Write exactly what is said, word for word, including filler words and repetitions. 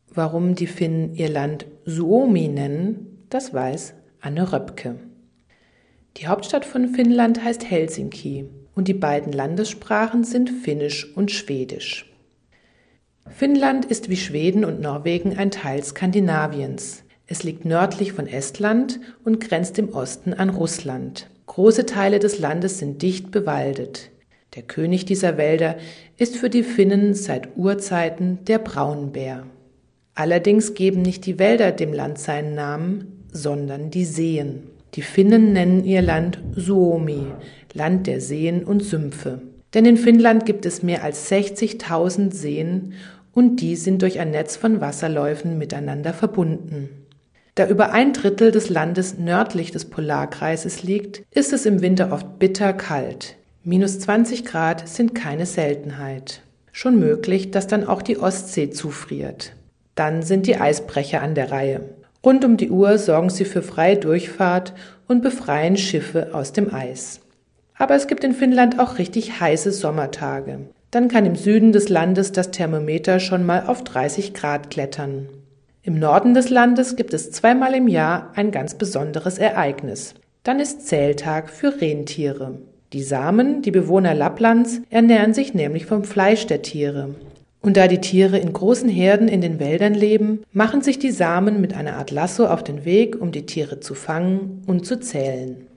Warum die Finnen ihr Land Suomi nennen, das weiß Anne Röpke. Die Hauptstadt von Finnland heißt Helsinki und die beiden Landessprachen sind Finnisch und Schwedisch. Finnland ist wie Schweden und Norwegen ein Teil Skandinaviens. Es liegt nördlich von Estland und grenzt im Osten an Russland. Große Teile des Landes sind dicht bewaldet. Der König dieser Wälder ist für die Finnen seit Urzeiten der Braunbär. Allerdings geben nicht die Wälder dem Land seinen Namen, sondern die Seen. Die Finnen nennen ihr Land Suomi, Land der Seen und Sümpfe. Denn in Finnland gibt es mehr als sechzigtausend Seen und die sind durch ein Netz von Wasserläufen miteinander verbunden. Da über ein Drittel des Landes nördlich des Polarkreises liegt, ist es im Winter oft bitter kalt. Minus zwanzig Grad sind keine Seltenheit. Schon möglich, dass dann auch die Ostsee zufriert. Dann sind die Eisbrecher an der Reihe. Rund um die Uhr sorgen sie für freie Durchfahrt und befreien Schiffe aus dem Eis. Aber es gibt in Finnland auch richtig heiße Sommertage. Dann kann im Süden des Landes das Thermometer schon mal auf dreißig Grad klettern. Im Norden des Landes gibt es zweimal im Jahr ein ganz besonderes Ereignis. Dann ist Zähltag für Rentiere. Die Samen, die Bewohner Lapplands, ernähren sich nämlich vom Fleisch der Tiere. Und da die Tiere in großen Herden in den Wäldern leben, machen sich die Samen mit einer Art Lasso auf den Weg, um die Tiere zu fangen und zu zählen.